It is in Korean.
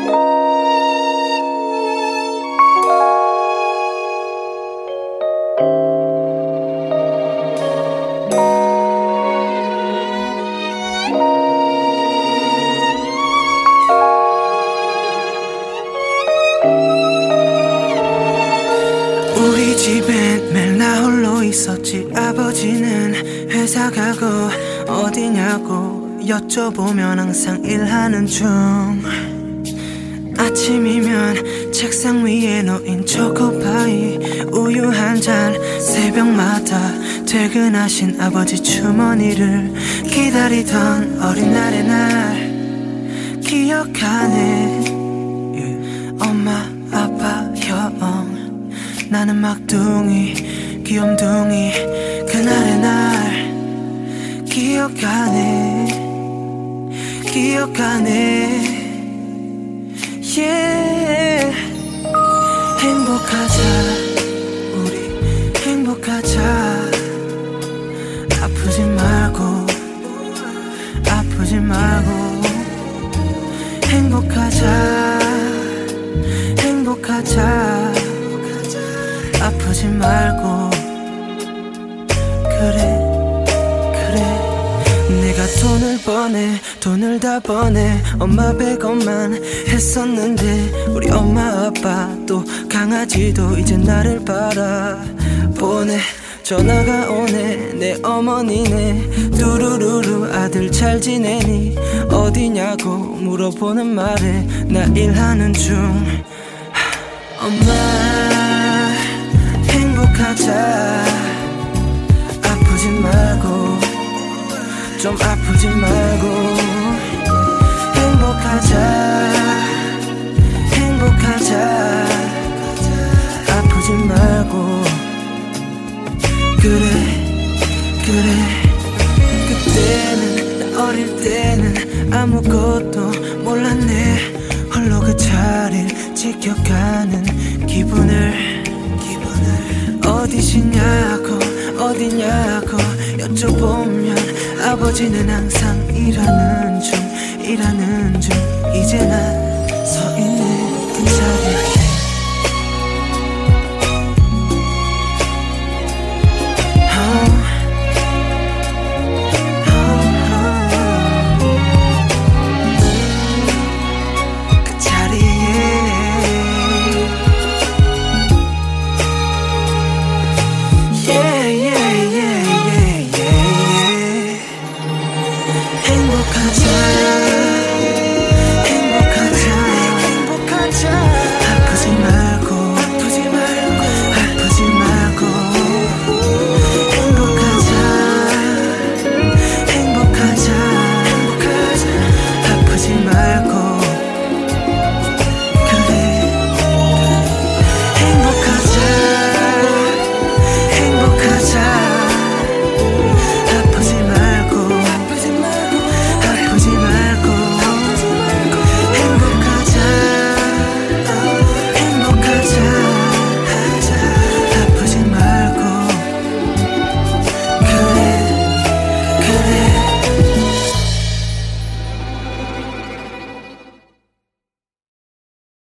우리 집엔 매일 나 홀로 있었지. 아버지는 회사 가고 어디냐고 여쭤보면 항상 일하는 중. 아침이면 책상 위에 놓인 초코파이 우유 한 잔, 새벽마다 퇴근하신 아버지 주머니를 기다리던 어린 날의 날 기억하네. 엄마 아빠 형 나는 막둥이 귀염둥이 그날의 날 기억하네. yeah. 행복하자 우리 행복하자. 아프지 말고 행복하자 아프지 말고. 그래 내가 돈을 버네 돈을 다 버네 엄마 100원만 했었는데 우리 엄마 아빠 또 강아지도 이제 나를 바라보네. 전화가 오네 내 어머니네. 뚜루루루 아들 잘 지내니 어디냐고 물어보는 말에 나 일하는 중. 엄마 행복하자. 아프지 말고 좀 아프지 말고 행복하자 아프지 말고. 그래 그때는 나 어릴 때는 아무것도 몰랐네. 홀로 그 자리를 지켜가는 기분을 어디냐고 여쭤보면 아버지는 항상 일하는 중. 이제 난 서 있는 그 자리에